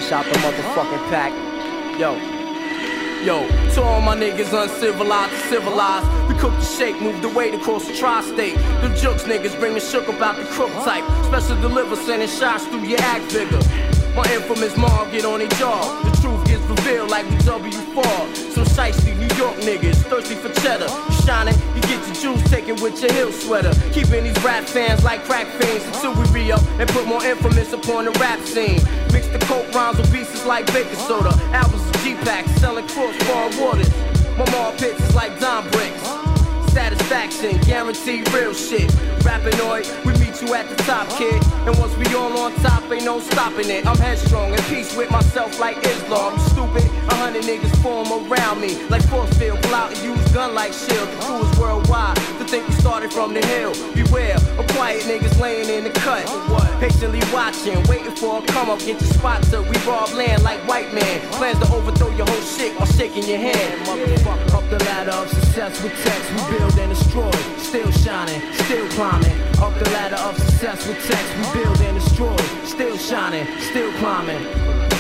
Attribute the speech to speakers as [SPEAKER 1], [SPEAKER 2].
[SPEAKER 1] Fresh out the motherfucking pack.
[SPEAKER 2] Yo, to all my niggas uncivilized to civilized. We cook the shake, move the weight across the tri-state. Them jokes niggas bring the shook about the crook type. Special deliver, sending shots through your act figure. My infamous mom get on their jaw. The truth gets revealed like we W4. Some shiesty New York niggas, thirsty for cheddar. You shining, you get your juice taken with your heel sweater. Keeping these rap fans like crack fiends until we re-up and put more infamous upon the rap scene. Mix the coke rhymes with pieces like baking soda. Albums of G-Packs selling crossbar waters. My mom pits is like Don Bricks. Satisfaction, guaranteed real shit. Rappinoid, we meet you at the top, kid. And once we all on top, ain't no stopping it. I'm headstrong, in peace with myself like Islam. You stupid, 100 niggas form around me like force field. Pull out and use gun like shield. The crew is worldwide, to think we started from the hill. Beware, of quiet niggas laying in the cut. Patiently watching, waiting for a come up. Get your spot till we rob land like white man. Plans to overthrow your whole shit while shaking your hand. Motherfucker, up the ladder of success with text. We build and destroy, still shining, still climbing. Up the ladder of success with text, we build and destroy, still shining, still climbing.